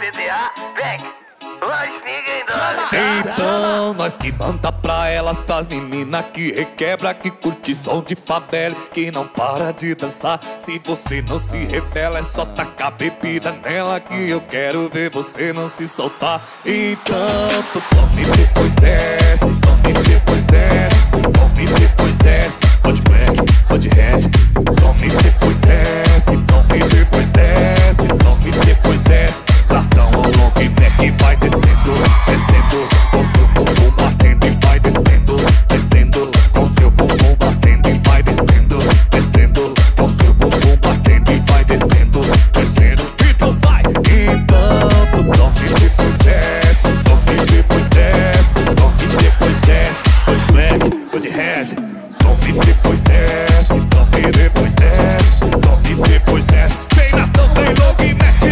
PDA, vem, nós ninguém dá. Então, nós que manda pra elas, pras meninas que requebra, que curte som de favela, que não para de dançar. Se você não se revela, é só tacar bebida nela, que eu quero ver você não se soltar. Então, tu tome depois desce, tome depois desce, tome depois desce. Pode black, pode red, tome depois desce, tome depois desce, tome depois desce. Cartão ao long neck vai descendo, descendo, com seu bumbum batendo e vai descendo, descendo, com seu bumbum batendo e vai descendo, descendo, com seu bumbum batendo e vai descendo, descendo. Então vai! Então tu tome depois desce, tome depois desce, tome depois desce. Pode black, pode red, tome depois desce, tome depois desce, tome depois desce. Vem na tampa e long neck.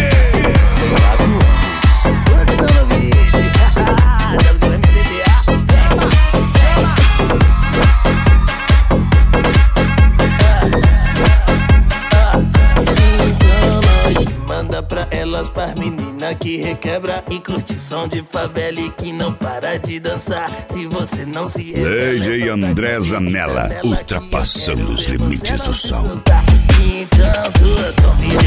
Pra elas, pras meninas que requebra e curte som de favela e que não para de dançar. Se você não se revela, DJ André Zanella, ultrapassando os limites do som. Então tu tome